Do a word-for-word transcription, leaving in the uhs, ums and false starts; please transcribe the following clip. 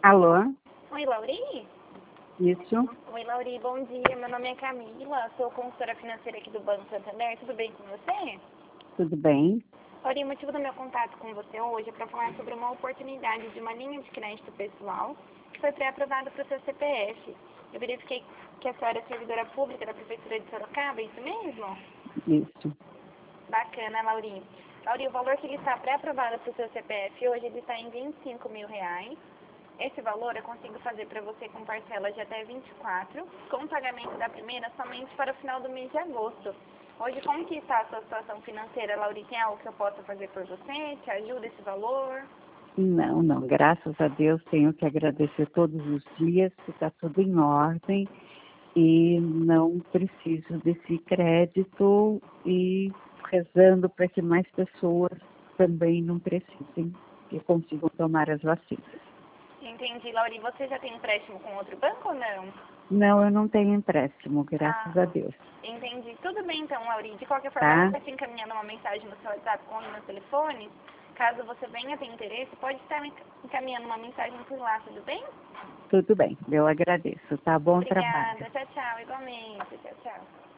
Alô? Oi, Lauri? Isso? Oi, Lauri, bom dia. Meu nome é Camila, sou consultora financeira aqui do Banco Santander. Tudo bem com você? Tudo bem? Lauri, o motivo do meu contato com você hoje é para falar sobre uma oportunidade de uma linha de crédito pessoal que foi pré-aprovada para o seu C P F. Eu verifiquei que a senhora é servidora pública da Prefeitura de Sorocaba, é isso mesmo? Isso. Bacana, Lauri. Lauri, o valor que ele está pré-aprovado para o seu C P F hoje, ele está em vinte e cinco mil reais. Esse valor eu consigo fazer para você com parcelas de até vinte e quatro, com pagamento da primeira somente para o final do mês de agosto. Hoje, como que está a sua situação financeira, Lauri? Tem algo que eu possa fazer por você? Te ajuda esse valor? Não, não. Graças a Deus tenho que agradecer todos os dias que está tudo em ordem e não preciso desse crédito e rezando para que mais pessoas também não precisem e consigam tomar as vacinas. Entendi, Lauri. Você já tem empréstimo com outro banco ou não? Não, eu não tenho empréstimo, Ah, graças a Deus. entendi. Tudo bem então, Lauri. De qualquer forma, eu Tá? vou estar te encaminhando uma mensagem no seu WhatsApp com o meu telefone. Caso você venha ter interesse, pode estar me encaminhando uma mensagem por lá, tudo bem? Tudo bem, eu agradeço. Tá? Bom trabalho. Obrigada. Tchau, tchau. Igualmente. Tchau, tchau.